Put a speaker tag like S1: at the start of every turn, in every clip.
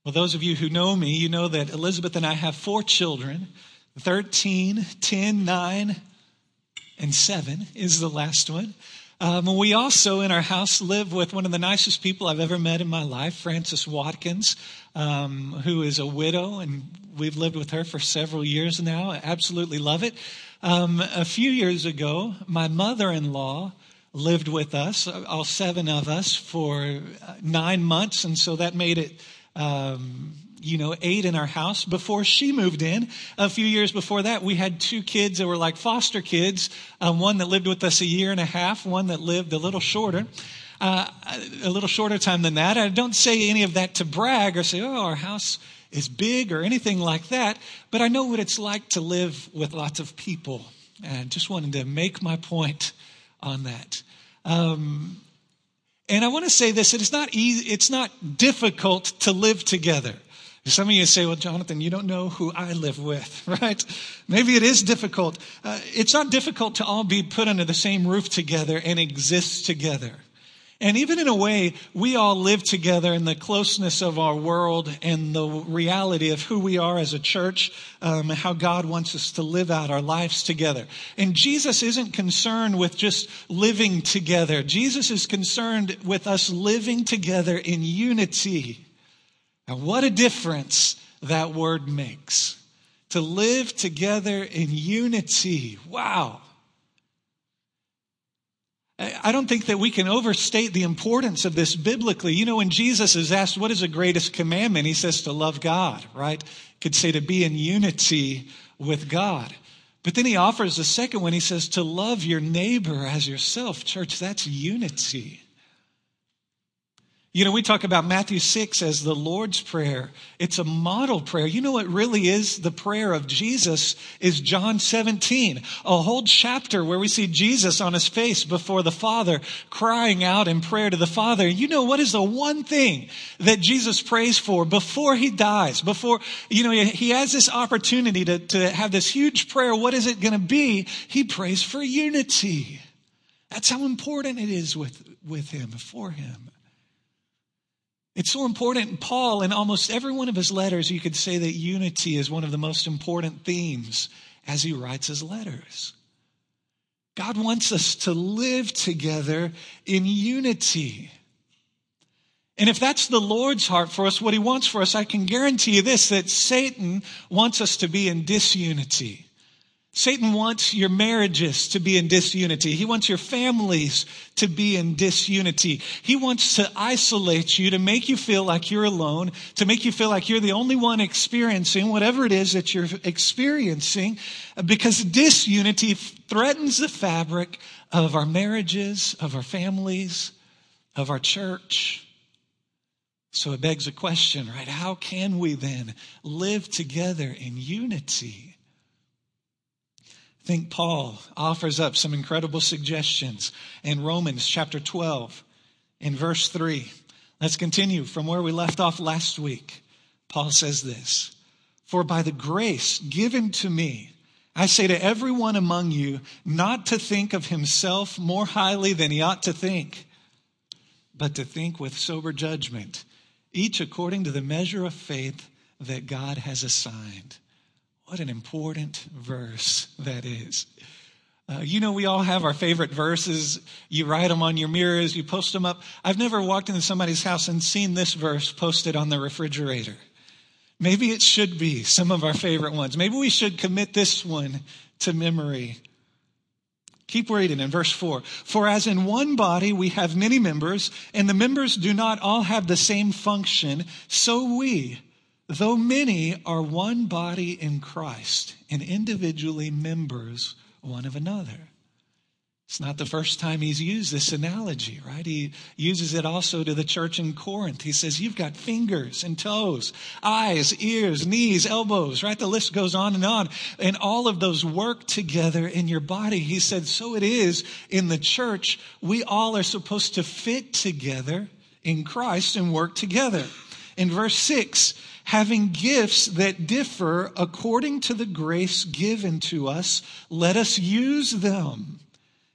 S1: Well, those of you who know me, you know that Elizabeth and I have 4 children. 13, 10, 9, and 7 is the last one. We also, in our house, live with one of the nicest people I've ever met in my life, Frances Watkins, who is a widow, and we've lived with her for several years now. I absolutely love it. A few years ago, my mother-in-law lived with us, all 7 of us, for 9 months, and so that made it 8 in our house. Before she moved in, a few years before that, we had 2 kids that were like foster kids. One that lived with us a year and a half, one that lived a little shorter time than that. I don't say any of that to brag or say, our house is big or anything like that. But I know what it's like to live with lots of people. And just wanted to make my point on that. And I want to say this, it's not easy, it's not difficult to live together. Some of you say, well, Jonathan, you don't know who I live with, right? Maybe it is difficult. It's not difficult to all be put under the same roof together and exist together. And even in a way, we all live together in the closeness of our world and the reality of who we are as a church, how God wants us to live out our lives together. And Jesus isn't concerned with just living together. Jesus is concerned with us living together in unity. And what a difference that word makes. To live together in unity. Wow. I don't think that we can overstate the importance of this biblically. You know, when Jesus is asked, what is the greatest commandment? He says to love God, right? Could say to be in unity with God. But then he offers the second one. He says to love your neighbor as yourself. Church, that's unity. You know, we talk about Matthew 6 as the Lord's Prayer. It's a model prayer. You know what really is the prayer of Jesus is John 17, a whole chapter where we see Jesus on his face before the Father, crying out in prayer to the Father. You know, what is the one thing that Jesus prays for before he dies? Before, he has this opportunity to have this huge prayer. What is it going to be? He prays for unity. That's how important it is with him, for him. It's so important. Paul, in almost every one of his letters, you could say that unity is one of the most important themes as he writes his letters. God wants us to live together in unity. And if that's the Lord's heart for us, what he wants for us, I can guarantee you this, that Satan wants us to be in disunity. Satan wants your marriages to be in disunity. He wants your families to be in disunity. He wants to isolate you, to make you feel like you're alone, to make you feel like you're the only one experiencing whatever it is that you're experiencing, because disunity threatens the fabric of our marriages, of our families, of our church. So it begs a question, right? How can we then live together in unity? I think Paul offers up some incredible suggestions in Romans chapter 12 in verse 3. Let's continue from where we left off last week. Paul says this, for by the grace given to me, I say to everyone among you not to think of himself more highly than he ought to think, but to think with sober judgment, each according to the measure of faith that God has assigned. What an important verse that is. We all have our favorite verses. You write them on your mirrors, you post them up. I've never walked into somebody's house and seen this verse posted on the refrigerator. Maybe it should be some of our favorite ones. Maybe we should commit this one to memory. Keep reading in verse 4. For as in one body we have many members, and the members do not all have the same function, so we, though many, are one body in Christ and individually members one of another. It's not the first time he's used this analogy, right? He uses it also to the church in Corinth. He says, you've got fingers and toes, eyes, ears, knees, elbows, right? The list goes on. And all of those work together in your body. He said, so it is in the church. We all are supposed to fit together in Christ and work together. In verse 6, having gifts that differ according to the grace given to us, let us use them.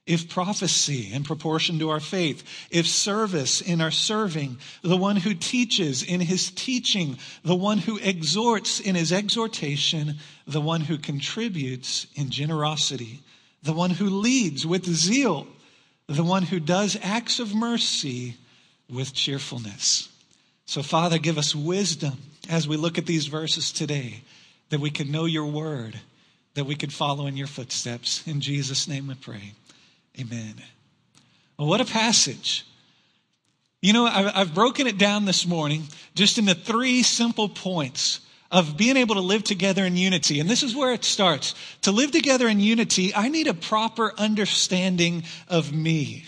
S1: if prophecy in proportion to our faith, if service in our serving, the one who teaches in his teaching, the one who exhorts in his exhortation, the one who contributes in generosity, the one who leads with zeal, the one who does acts of mercy with cheerfulness. So, Father, give us wisdom as we look at these verses today, that we could know your word, that we could follow in your footsteps. In Jesus' name we pray. Amen. Well, what a passage. You know, I've broken it down this morning just into 3 simple points of being able to live together in unity. And this is where it starts. To live together in unity, I need a proper understanding of me.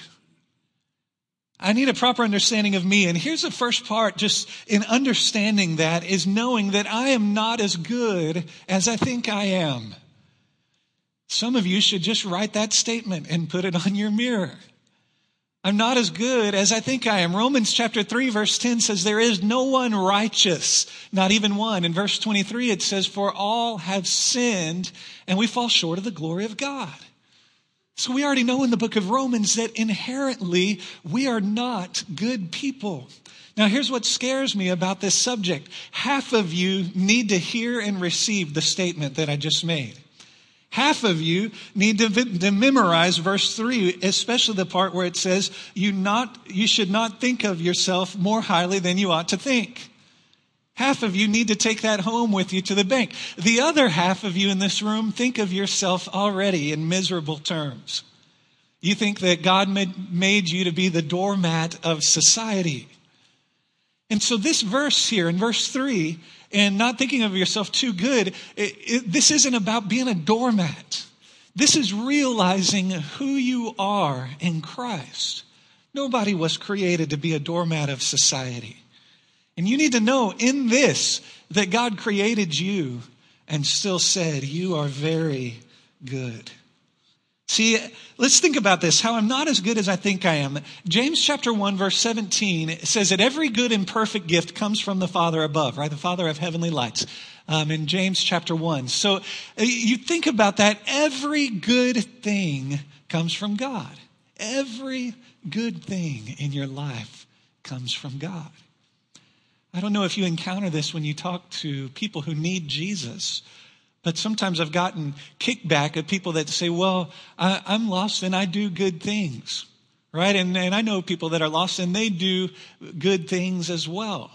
S1: I need a proper understanding of me. And here's the first part, just in understanding that, is knowing that I am not as good as I think I am. Some of you should just write that statement and put it on your mirror. I'm not as good as I think I am. Romans chapter 3 verse 10 says there is no one righteous, not even one. In verse 23 it says, for all have sinned and we fall short of the glory of God. So we already know in the book of Romans that inherently we are not good people. Now here's what scares me about this subject. Half of you need to hear and receive the statement that I just made. Half of you need to memorize verse 3, especially the part where it says, you should not think of yourself more highly than you ought to think. Half of you need to take that home with you to the bank. The other half of you in this room think of yourself already in miserable terms. You think that God made you to be the doormat of society. And so this verse here in verse 3, and not thinking of yourself too good, this isn't about being a doormat. This is realizing who you are in Christ. Nobody was created to be a doormat of society. And you need to know in this that God created you and still said, you are very good. See, let's think about this, how I'm not as good as I think I am. James chapter 1, verse 17 says that every good and perfect gift comes from the Father above, right? The Father of heavenly lights, in James chapter 1. So you think about that, every good thing comes from God. Every good thing in your life comes from God. I don't know if you encounter this when you talk to people who need Jesus, but sometimes I've gotten kickback of people that say, well, I'm lost and I do good things, right? And I know people that are lost and they do good things as well.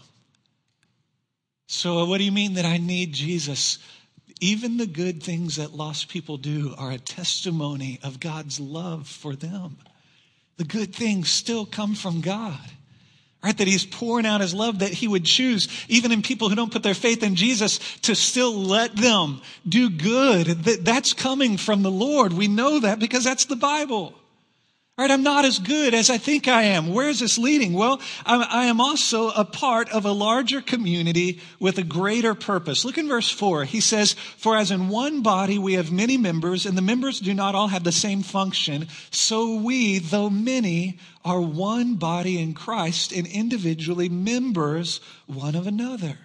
S1: So what do you mean that I need Jesus? Even the good things that lost people do are a testimony of God's love for them. The good things still come from God. Right, that he's pouring out his love, that he would choose, even in people who don't put their faith in Jesus, to still let them do good. That's coming from the Lord. We know that because that's the Bible. Right, I'm not as good as I think I am. Where is this leading? Well, I am also a part of a larger community with a greater purpose. Look in verse 4. He says, for as in one body we have many members, and the members do not all have the same function, so we, though many, are one body in Christ and individually members one of another.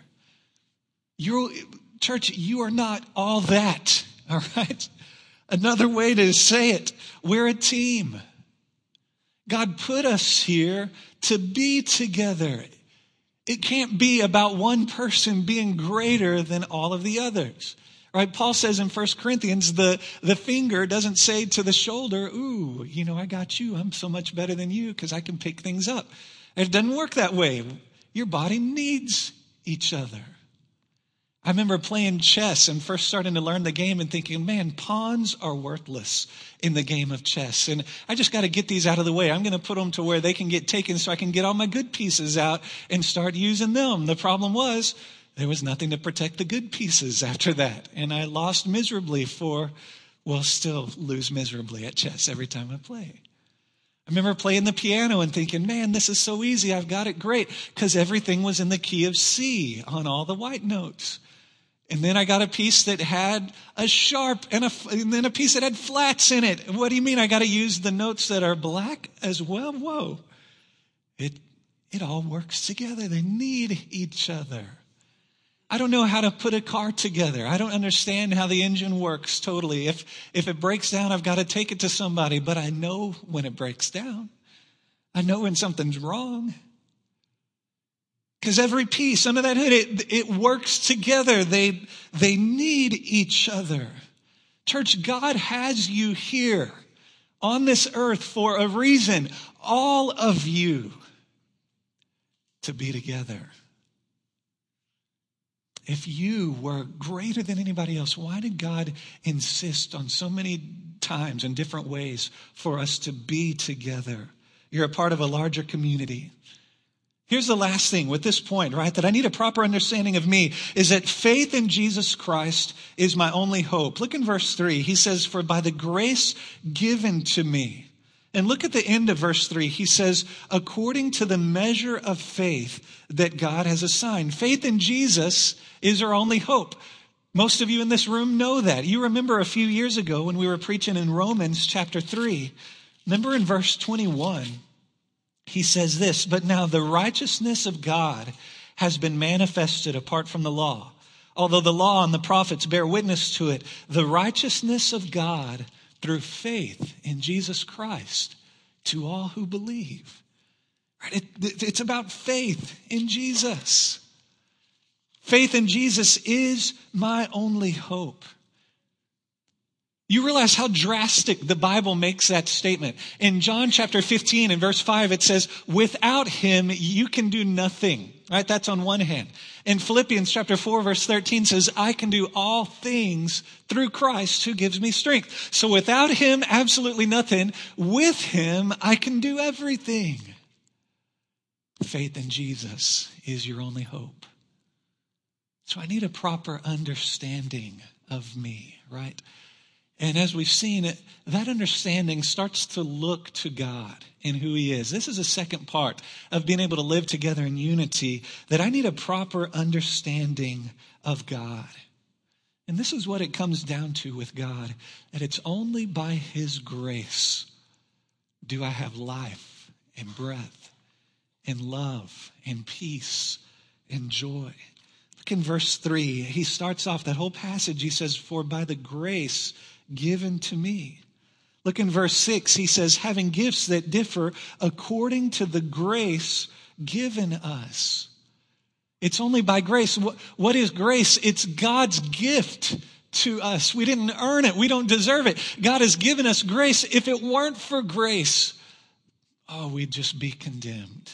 S1: Church, you are not all that, all right? Another way to say it, we're a team. God put us here to be together. It can't be about one person being greater than all of the others. Right? Paul says in 1 Corinthians, the finger doesn't say to the shoulder, ooh, I got you. I'm so much better than you because I can pick things up. It doesn't work that way. Your body needs each other. I remember playing chess and first starting to learn the game and thinking, man, pawns are worthless in the game of chess. And I just got to get these out of the way. I'm going to put them to where they can get taken so I can get all my good pieces out and start using them. The problem was there was nothing to protect the good pieces after that. And I lost miserably still lose miserably at chess every time I play. I remember playing the piano and thinking, man, this is so easy. I've got it great because everything was in the key of C on all the white notes. And then I got a piece that had a sharp and then a piece that had flats in it. What do you mean I got to use the notes that are black as well? Whoa. It all works together. They need each other. I don't know how to put a car together. I don't understand how the engine works totally. If it breaks down, I've got to take it to somebody, but I know when it breaks down. I know when something's wrong. Because every piece under that hood, it works together. They need each other. Church, God has you here on this earth for a reason. All of you to be together. If you were greater than anybody else, why did God insist on so many times in different ways for us to be together? You're a part of a larger community. Here's the last thing with this point, right, that I need a proper understanding of me, is that faith in Jesus Christ is my only hope. Look in verse 3. He says, for by the grace given to me. And look at the end of verse 3. He says, according to the measure of faith that God has assigned. Faith in Jesus is our only hope. Most of you in this room know that. You remember a few years ago when we were preaching in Romans chapter 3. Remember in verse 21, he says this, but now the righteousness of God has been manifested apart from the law. Although the law and the prophets bear witness to it, the righteousness of God through faith in Jesus Christ to all who believe. Right? It's about faith in Jesus. Faith in Jesus is my only hope. You realize how drastic the Bible makes that statement. In John chapter 15 and verse 5, it says, without him, you can do nothing. Right? That's on one hand. In Philippians chapter 4, verse 13 says, I can do all things through Christ who gives me strength. So without him, absolutely nothing. With him, I can do everything. Faith in Jesus is your only hope. So I need a proper understanding of me, right? And as we've seen, that understanding starts to look to God and who he is. This is a second part of being able to live together in unity, that I need a proper understanding of God. And this is what it comes down to with God, that it's only by his grace do I have life and breath and love and peace and joy. Look in verse 3. He starts off that whole passage. He says, for by the grace given to me. Look in verse 6. He says, having gifts that differ according to the grace given us. It's only by grace. What is grace? It's God's gift to us. We didn't earn it. We don't deserve it. God has given us grace. If it weren't for grace, we'd just be condemned.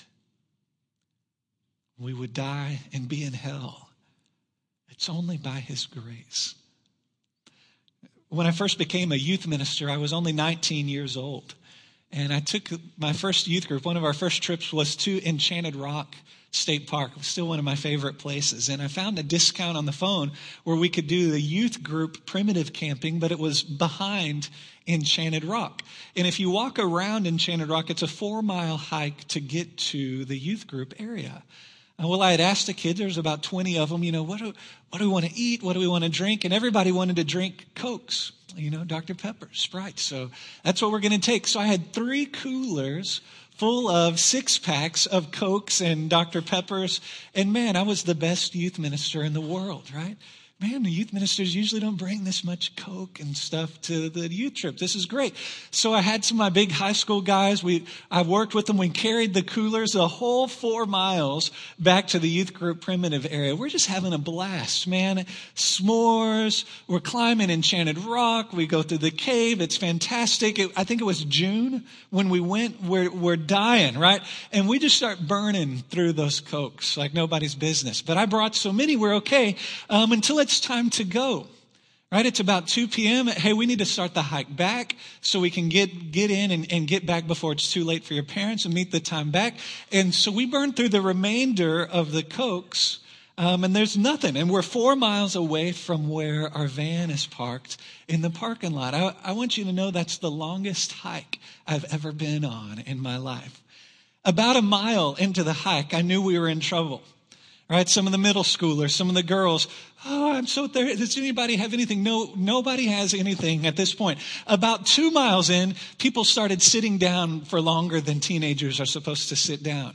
S1: We would die and be in hell. It's only by his grace. When I first became a youth minister, I was only 19 years old. And I took my first youth group. One of our first trips was to Enchanted Rock State Park. It was still one of my favorite places. And I found a discount on the phone where we could do the youth group primitive camping, but it was behind Enchanted Rock. And if you walk around Enchanted Rock, it's a 4-mile hike to get to the youth group area. Well, I had asked the kids, there was about 20 of them, what do we want to eat? What do we want to drink? And everybody wanted to drink Cokes, Dr. Pepper, Sprite. So that's what we're going to take. So I had 3 coolers full of 6-packs of Cokes and Dr. Peppers. And man, I was the best youth minister in the world, right? Man, the youth ministers usually don't bring this much Coke and stuff to the youth trip. This is great. So I had some of my big high school guys. I worked with them. We carried the coolers the whole 4 miles back to the youth group primitive area. We're just having a blast, man. S'mores. We're climbing Enchanted Rock. We go through the cave. It's fantastic. I think it was June when we went. We're dying, right? And we just start burning through those Cokes like nobody's business. But I brought so many, we're okay. Until it's time to go, right? It's about 2 p.m. Hey, we need to start the hike back so we can get in and get back before it's too late for your parents and meet the time back. And so we burn through the remainder of the Cokes, and there's nothing. And we're 4 miles away from where our van is parked in the parking lot. I want you to know that's the longest hike I've ever been on in my life. About a mile into the hike, I knew we were in trouble. Right? Some of the middle schoolers, some of the girls, I'm so thirsty. Does anybody have anything? No, nobody has anything at this point. About 2 miles in, people started sitting down for longer than teenagers are supposed to sit down.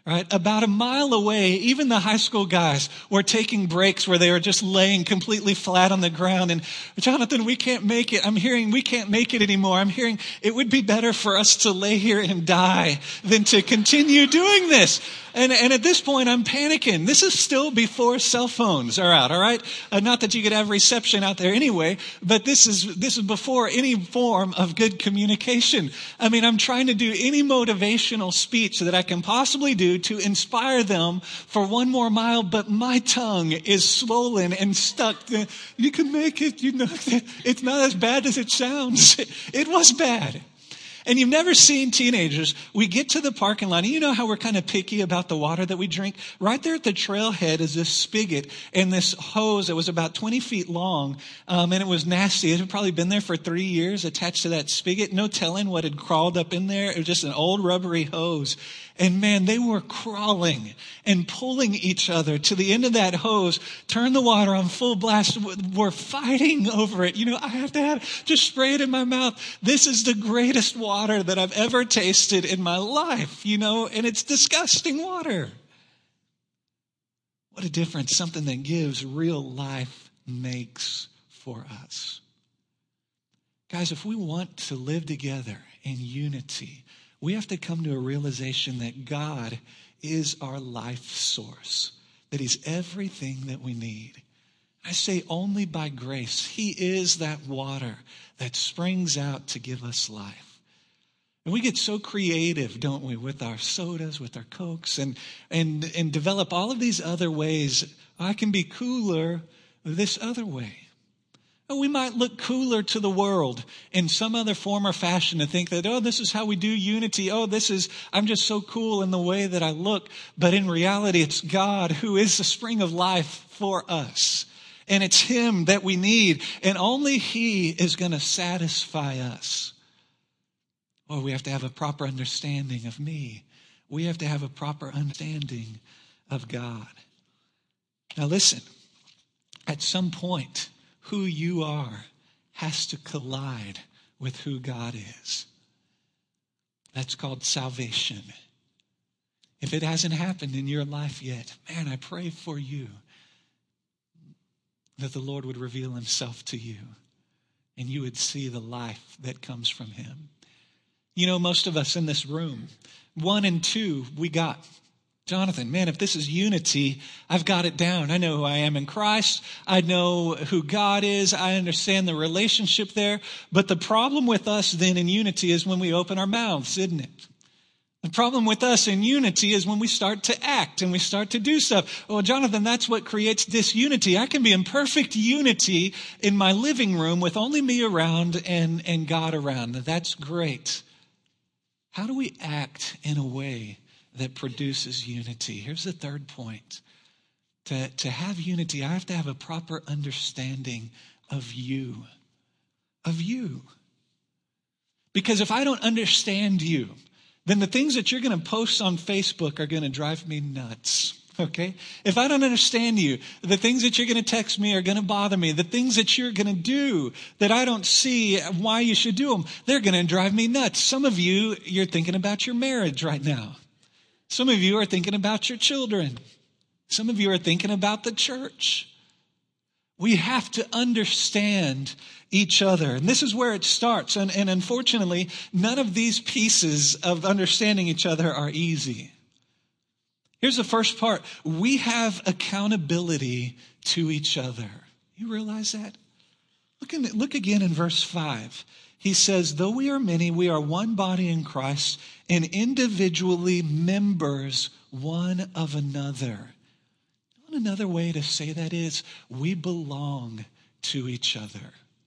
S1: right? About a mile away, even the high school guys were taking breaks where they were just laying completely flat on the ground. And Jonathan, we can't make it. I'm hearing we can't make it anymore. I'm hearing it would be better for us to lay here and die than to continue doing this. And at this point, I'm panicking. This is still before cell phones are out, all right? Not that you could have reception out there anyway, but this is before any form of good communication. I mean, I'm trying to do any motivational speech that I can possibly do to inspire them for one more mile, but my tongue is swollen and stuck. You can make it, you know, it's not as bad as it sounds. It was bad. And you've never seen teenagers. We get to the parking lot, and you know how we're kind of picky about the water that we drink? Right there at the trailhead is this spigot and this hose that was about 20 feet long, and it was nasty. It had probably been there for 3 years attached to that spigot. No telling what had crawled up in there. It was just an old rubbery hose. And man, they were crawling and pulling each other to the end of that hose, turn the water on full blast. We're fighting over it. You know, I have to just spray it in my mouth. This is the greatest water that I've ever tasted in my life, you know, and it's disgusting water. What a difference something that gives real life makes for us. Guys, if we want to live together in unity, we have to come to a realization that God is our life source, that He's everything that we need. I say only by grace. He is that water that springs out to give us life. And we get so creative, don't we, with our sodas, with our Cokes, and develop all of these other ways. I can be cooler this other way. We might look cooler to the world in some other form or fashion and think that, oh, this is how we do unity. Oh, I'm just so cool in the way that I look. But in reality, it's God who is the spring of life for us. And it's Him that we need. And only He is going to satisfy us. Oh, we have to have a proper understanding of me. We have to have a proper understanding of God. Now listen, at some point, who you are has to collide with who God is. That's called salvation. If it hasn't happened in your life yet, man, I pray for you that the Lord would reveal Himself to you and you would see the life that comes from Him. You know, most of us in this room, 1 and 2, we got. Jonathan, man, if this is unity, I've got it down. I know who I am in Christ. I know who God is. I understand the relationship there. But the problem with us then in unity is when we open our mouths, isn't it? The problem with us in unity is when we start to act and we start to do stuff. Well, Jonathan, that's what creates disunity. I can be in perfect unity in my living room with only me around and God around. That's great. How do we act in a way that produces unity? Here's the third point. To have unity, I have to have a proper understanding of you. Of you. Because if I don't understand you, then the things that you're going to post on Facebook are going to drive me nuts. Okay? If I don't understand you, the things that you're going to text me are going to bother me. The things that you're going to do that I don't see why you should do them, they're going to drive me nuts. Some of you, you're thinking about your marriage right now. Some of you are thinking about your children. Some of you are thinking about the church. We have to understand each other. And this is where it starts. And unfortunately, none of these pieces of understanding each other are easy. Here's the first part. We have accountability to each other. You realize that? Look again in verse 5. He says, though we are many, we are one body in Christ and individually members one of another. Another way to say that is we belong to each other.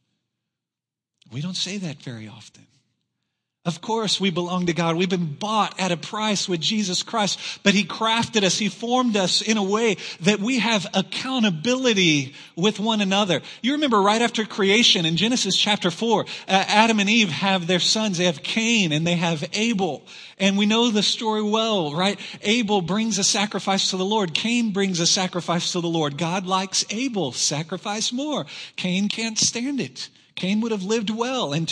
S1: We don't say that very often. Of course, we belong to God. We've been bought at a price with Jesus Christ, but He crafted us. He formed us in a way that we have accountability with one another. You remember right after creation in Genesis chapter 4, Adam and Eve have their sons. They have Cain and they have Abel. And we know the story well, right? Abel brings a sacrifice to the Lord. Cain brings a sacrifice to the Lord. God likes Abel's sacrifice more. Cain can't stand it. Cain would have lived well in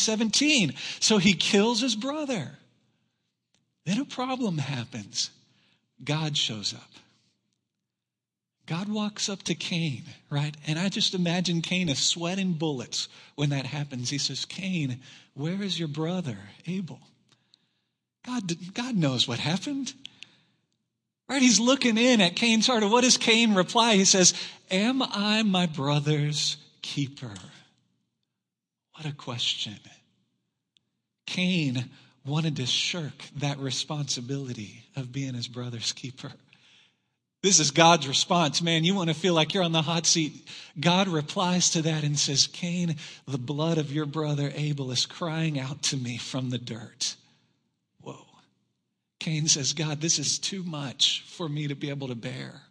S1: 2017. So he kills his brother. Then a problem happens. God shows up. God walks up to Cain, right? And I just imagine Cain is sweating bullets when that happens. He says, Cain, where is your brother, Abel? God knows what happened. Right? He's looking in at Cain's heart. And what does Cain reply? He says, am I my brother's keeper? What a question. Cain wanted to shirk that responsibility of being his brother's keeper. This is God's response. Man, you want to feel like you're on the hot seat. God replies to that and says, Cain, the blood of your brother Abel is crying out to me from the dirt. Whoa. Cain says, God, this is too much for me to be able to bear.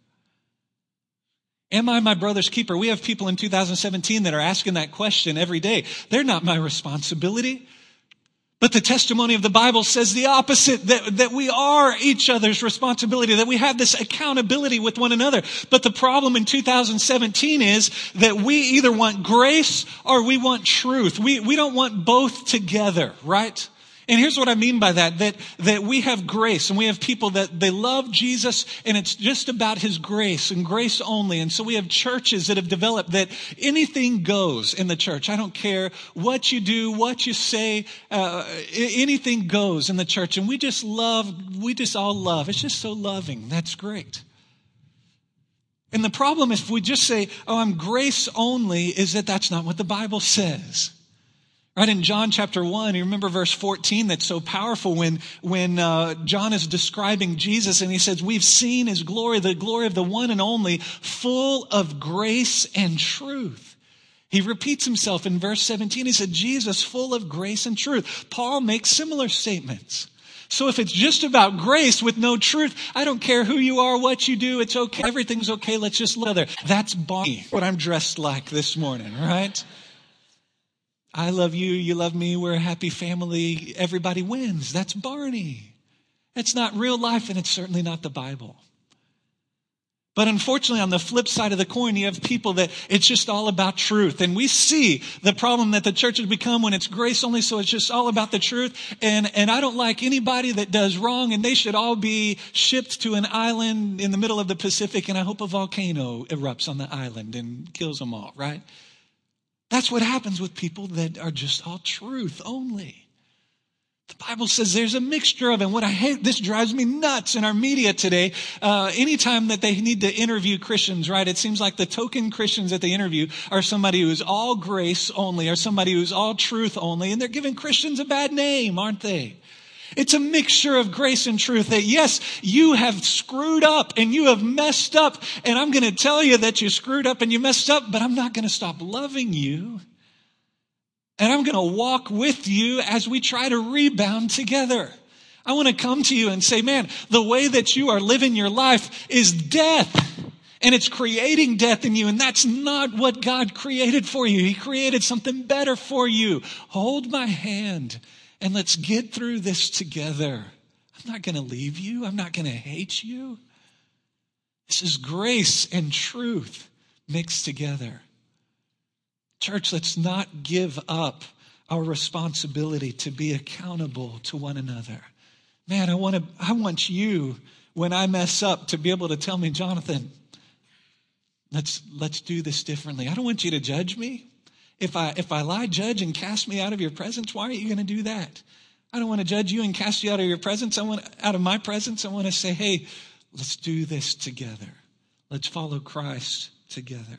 S1: Am I my brother's keeper? We have people in 2017 that are asking that question every day. They're not my responsibility. But the testimony of the Bible says the opposite, that we are each other's responsibility, that we have this accountability with one another. But the problem in 2017 is that we either want grace or we want truth. We don't want both together, right? And here's what I mean by that we have grace and we have people that they love Jesus and it's just about his grace and grace only. And so we have churches that have developed that anything goes in the church. I don't care what you do, what you say, anything goes in the church. And we just all love. It's just so loving. That's great. And the problem if we just say, oh, I'm grace only, is that that's not what the Bible says. Right in John chapter 1, you remember verse 14 that's so powerful when John is describing Jesus and he says, we've seen his glory, the glory of the one and only, full of grace and truth. He repeats himself in verse 17. He said, Jesus, full of grace and truth. Paul makes similar statements. So if it's just about grace with no truth, I don't care who you are, what you do, it's okay. Everything's okay. Let's just love other. That's Barney, what I'm dressed like this morning, right? I love you, you love me, we're a happy family, everybody wins. That's Barney. It's not real life and it's certainly not the Bible. But unfortunately, on the flip side of the coin, you have people that it's just all about truth. And we see the problem that the church has become when it's grace only, so it's just all about the truth. And I don't like anybody that does wrong, and they should all be shipped to an island in the middle of the Pacific, and I hope a volcano erupts on the island and kills them all, right? That's what happens with people that are just all truth only. The Bible says there's a mixture of it. And what I hate, this drives me nuts in our media today. Anytime that they need to interview Christians, right, it seems like the token Christians that they interview are somebody who's all grace only or somebody who's all truth only. And they're giving Christians a bad name, aren't they? It's a mixture of grace and truth that, yes, you have screwed up and you have messed up. And I'm going to tell you that you screwed up and you messed up, but I'm not going to stop loving you. And I'm going to walk with you as we try to rebound together. I want to come to you and say, man, the way that you are living your life is death. And it's creating death in you. And that's not what God created for you. He created something better for you. Hold my hand. And let's get through this together. I'm not going to leave you. I'm not going to hate you. This is grace and truth mixed together. Church, let's not give up our responsibility to be accountable to one another. Man, I want you, when I mess up, to be able to tell me, Jonathan, let's do this differently. I don't want you to judge me. If I lie, judge, and cast me out of your presence, why are you going to do that? I don't want to judge you and cast you out of your presence. Out of my presence, I want to say, hey, let's do this together. Let's follow Christ together.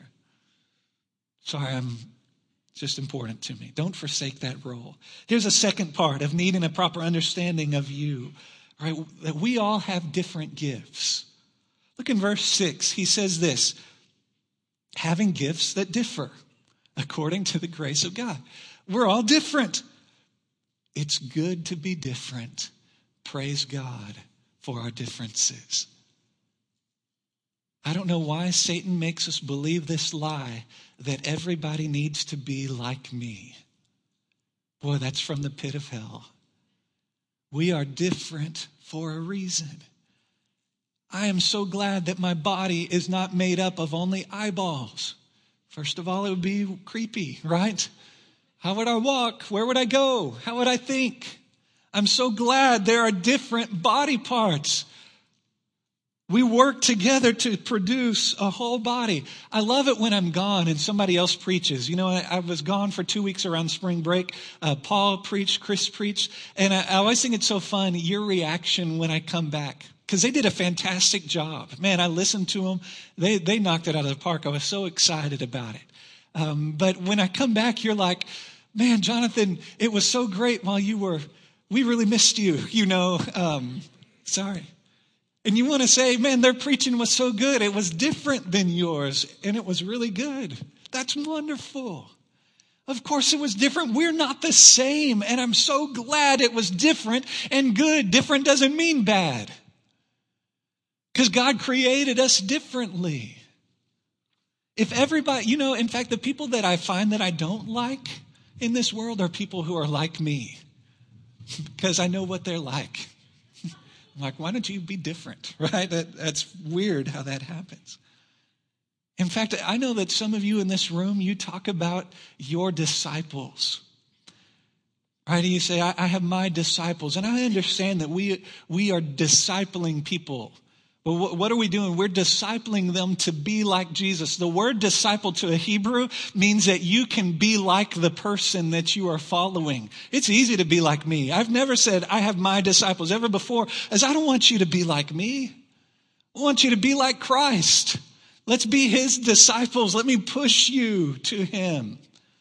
S1: Sorry, it's just important to me. Don't forsake that role. Here's a second part of needing a proper understanding of you, right? That we all have different gifts. Look in verse 6. He says this, having gifts that differ according to the grace of God. We're all different. It's good to be different. Praise God for our differences. I don't know why Satan makes us believe this lie that everybody needs to be like me. Boy, that's from the pit of hell. We are different for a reason. I am so glad that my body is not made up of only eyeballs. First of all, it would be creepy, right? How would I walk? Where would I go? How would I think? I'm so glad there are different body parts. We work together to produce a whole body. I love it when I'm gone and somebody else preaches. You know, I was gone for 2 weeks around spring break. Paul preached, Chris preached. And I always think it's so fun, your reaction when I come back. Because they did a fantastic job. Man, I listened to them. They knocked it out of the park. I was so excited about it. But when I come back, you're like, man, Jonathan, it was so great while we really missed you, sorry. And you want to say, man, their preaching was so good. It was different than yours, and it was really good. That's wonderful. Of course it was different. We're not the same, and I'm so glad it was different and good. Different doesn't mean bad, because God created us differently. If everybody, in fact, the people that I find that I don't like in this world are people who are like me, because I know what they're like. I'm like, why don't you be different, right? That's weird how that happens. In fact, I know that some of you in this room, you talk about your disciples, right? And you say, I have my disciples. And I understand that we are discipling people. But what are we doing? We're discipling them to be like Jesus. The word disciple to a Hebrew means that you can be like the person that you are following. It's easy to be like me. I've never said I have my disciples ever before, as I don't want you to be like me. I want you to be like Christ. Let's be his disciples. Let me push you to him.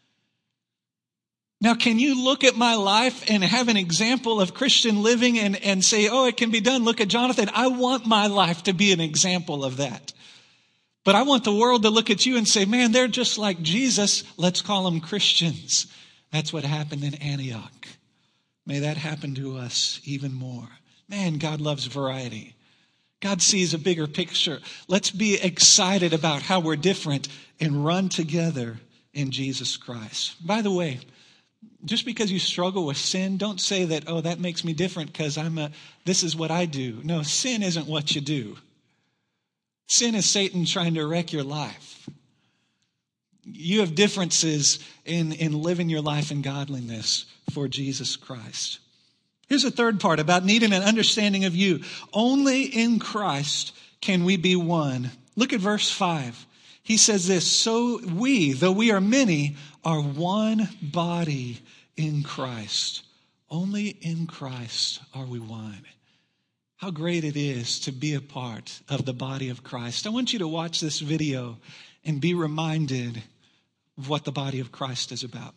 S1: Now, can you look at my life and have an example of Christian living and say, oh, it can be done? Look at Jonathan. I want my life to be an example of that. But I want the world to look at you and say, man, they're just like Jesus. Let's call them Christians. That's what happened in Antioch. May that happen to us even more. Man, God loves variety. God sees a bigger picture. Let's be excited about how we're different and run together in Jesus Christ. By the way, just because you struggle with sin, don't say that, oh, that makes me different because this is what I do. No, sin isn't what you do. Sin is Satan trying to wreck your life. You have differences in living your life in godliness for Jesus Christ. Here's a third part about needing an understanding of you. Only in Christ can we be one. Look at verse 5. He says this, so we, though we are many, are one body in Christ. Only in Christ are we one. How great it is to be a part of the body of Christ. I want you to watch this video and be reminded of what the body of Christ is about.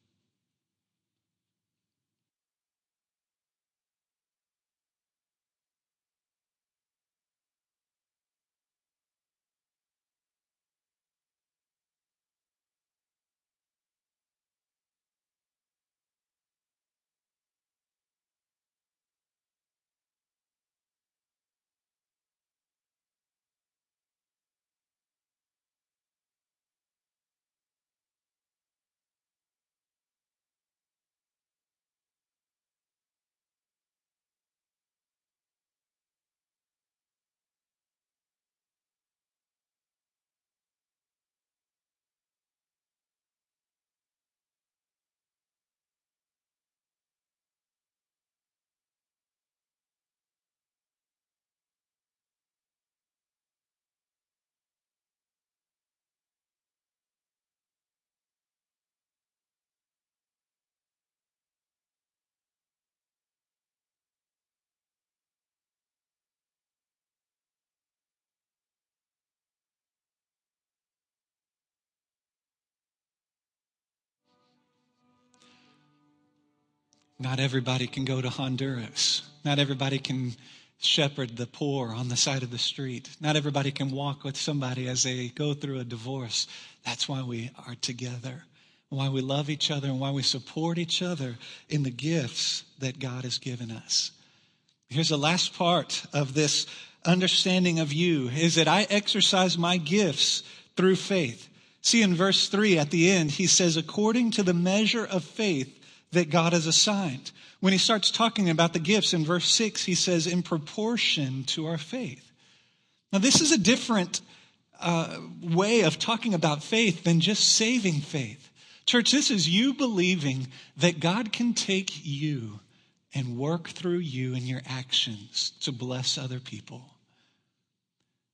S1: Not everybody can go to Honduras. Not everybody can shepherd the poor on the side of the street. Not everybody can walk with somebody as they go through a divorce. That's why we are together, why we love each other, and why we support each other in the gifts that God has given us. Here's the last part of this understanding of you, is that I exercise my gifts through faith. See, in verse 3 at the end, he says, according to the measure of faith that God has assigned. When he starts talking about the gifts in verse 6, he says, in proportion to our faith. Now, this is a different way of talking about faith than just saving faith. Church, this is you believing that God can take you and work through you and your actions to bless other people.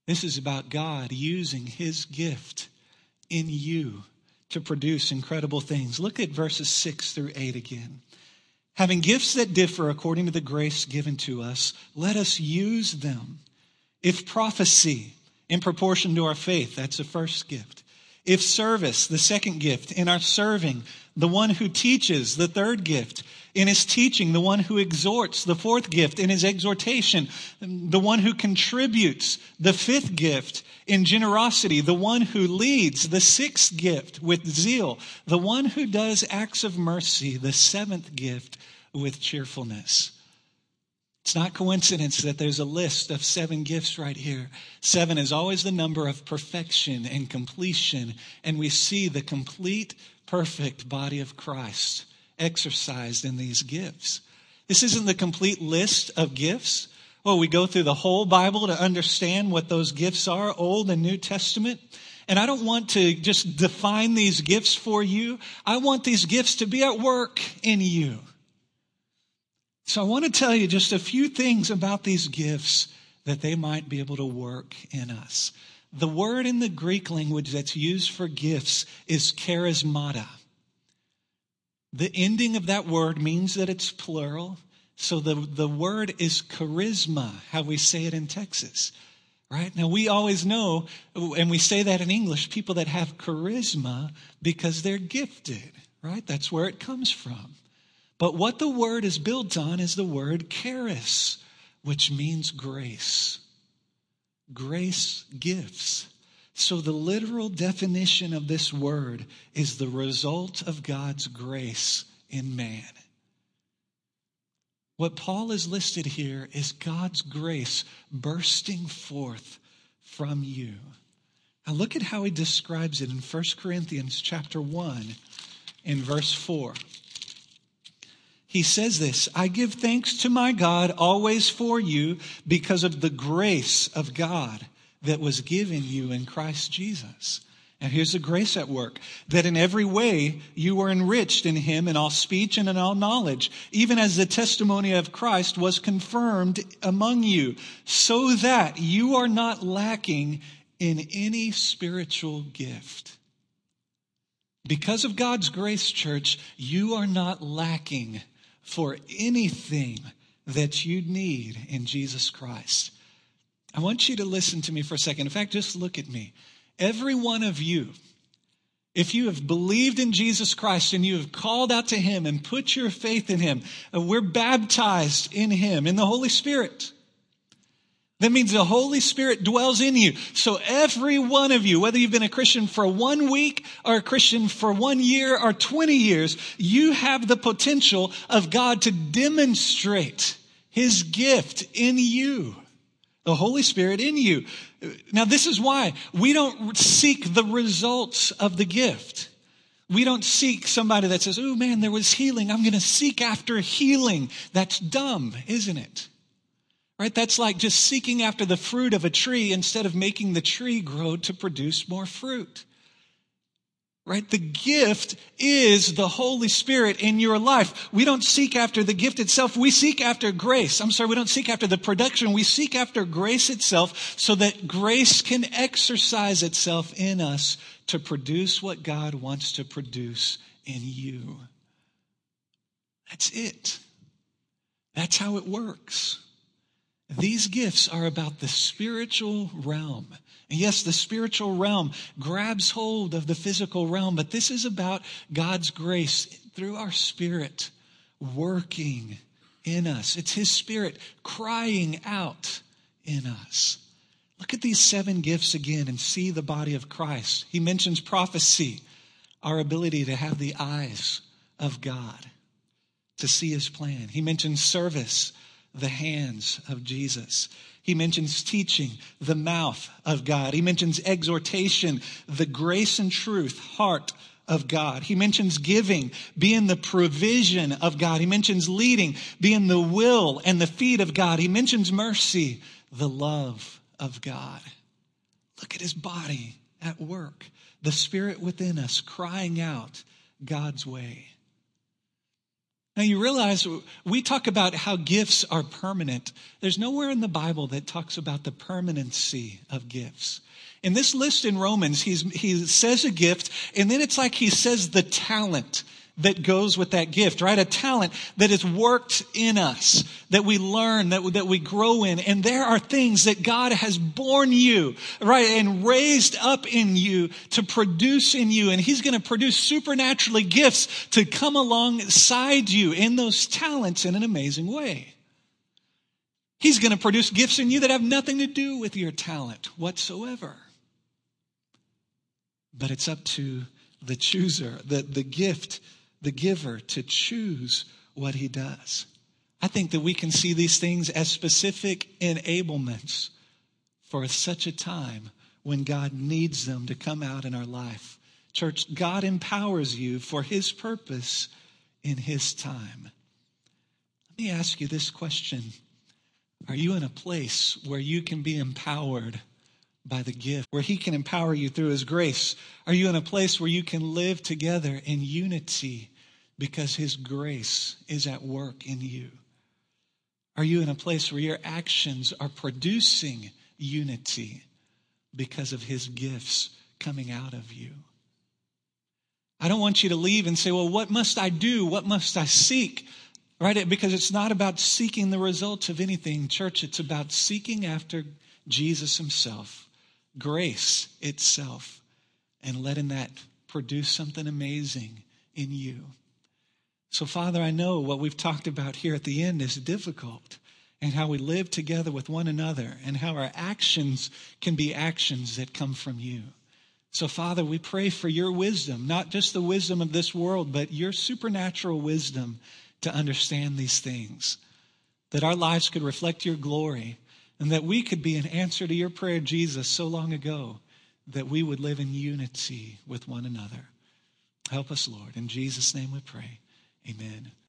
S1: This is about God using his gift in you to produce incredible things. Look at verses 6 through 8 again. Having gifts that differ according to the grace given to us, let us use them. If prophecy, in proportion to our faith, that's the first gift. If service, the second gift, in our serving, the one who teaches, the third gift. In his teaching, the one who exhorts, the fourth gift. In his exhortation, the one who contributes, the fifth gift. In generosity, the one who leads, the sixth gift with zeal. The one who does acts of mercy, the seventh gift with cheerfulness. It's not coincidence that there's a list of 7 gifts right here. 7 is always the number of perfection and completion. And we see the complete, perfect body of Christ exercised in these gifts. This isn't the complete list of gifts. Oh, we go through the whole Bible to understand what those gifts are, Old and New Testament. And I don't want to just define these gifts for you. I want these gifts to be at work in you. So I want to tell you just a few things about these gifts that they might be able to work in us. The word in the Greek language that's used for gifts is charismata. The ending of that word means that it's plural. So the word is charisma, how we say it in Texas. Right? Now we always know, and we say that in English, people that have charisma because they're gifted. Right? That's where it comes from. But what the word is built on is the word charis, which means grace. Grace gifts. So the literal definition of this word is the result of God's grace in man. What Paul is listed here is God's grace bursting forth from you. Now look at how he describes it in 1 Corinthians chapter 1 in verse 4. He says this, I give thanks to my God always for you because of the grace of God that was given you in Christ Jesus. And here's the grace at work, that in every way you were enriched in him in all speech and in all knowledge, even as the testimony of Christ was confirmed among you, so that you are not lacking in any spiritual gift. Because of God's grace, church, you are not lacking for anything that you need in Jesus Christ. I want you to listen to me for a second. In fact, just look at me. Every one of you, if you have believed in Jesus Christ and you have called out to him and put your faith in him, we're baptized in him, in the Holy Spirit. That means the Holy Spirit dwells in you. So every one of you, whether you've been a Christian for 1 week or a Christian for 1 year or 20 years, you have the potential of God to demonstrate his gift in you. The Holy Spirit in you. Now this is why we don't seek the results of the gift. We don't seek somebody that says, oh man, there was healing. I'm going to seek after healing. That's dumb, isn't it? Right? That's like just seeking after the fruit of a tree instead of making the tree grow to produce more fruit. Right? The gift is the Holy Spirit in your life. We don't seek after the gift itself. We seek after grace. We don't seek after the production. We seek after grace itself so that grace can exercise itself in us to produce what God wants to produce in you. That's it. That's how it works. These gifts are about the spiritual realm. And yes, the spiritual realm grabs hold of the physical realm, but this is about God's grace through our spirit working in us. It's his spirit crying out in us. Look at these 7 gifts again and see the body of Christ. He mentions prophecy, our ability to have the eyes of God, to see his plan. He mentions service, the hands of Jesus. He mentions teaching, the mouth of God. He mentions exhortation, the grace and truth, heart of God. He mentions giving, being the provision of God. He mentions leading, being the will and the feet of God. He mentions mercy, the love of God. Look at his body at work, the Spirit within us crying out God's way. Now you realize we talk about how gifts are permanent. There's nowhere in the Bible that talks about the permanency of gifts. In this list in Romans, he says a gift, and then it's like he says the talent that goes with that gift, right? A talent that is worked in us, that we learn, that we grow in. And there are things that God has born you, right, and raised up in you to produce in you. And he's going to produce supernaturally gifts to come alongside you in those talents in an amazing way. He's going to produce gifts in you that have nothing to do with your talent whatsoever. But it's up to the chooser, the gift, the giver, to choose what he does. I think that we can see these things as specific enablements for such a time when God needs them to come out in our life. Church, God empowers you for his purpose in his time. Let me ask you this question. Are you in a place where you can be empowered by the gift, where he can empower you through his grace? Are you in a place where you can live together in unity because his grace is at work in you? Are you in a place where your actions are producing unity because of his gifts coming out of you? I don't want you to leave and say, well, what must I do? What must I seek? Right? Because it's not about seeking the results of anything, church. It's about seeking after Jesus himself, grace itself, and letting that produce something amazing in you. So, Father, I know what we've talked about here at the end is difficult, and how we live together with one another, and how our actions can be actions that come from you. So, Father, we pray for your wisdom, not just the wisdom of this world, but your supernatural wisdom to understand these things, that our lives could reflect your glory, and that we could be an answer to your prayer, Jesus, so long ago, that we would live in unity with one another. Help us, Lord. In Jesus' name we pray. Amen.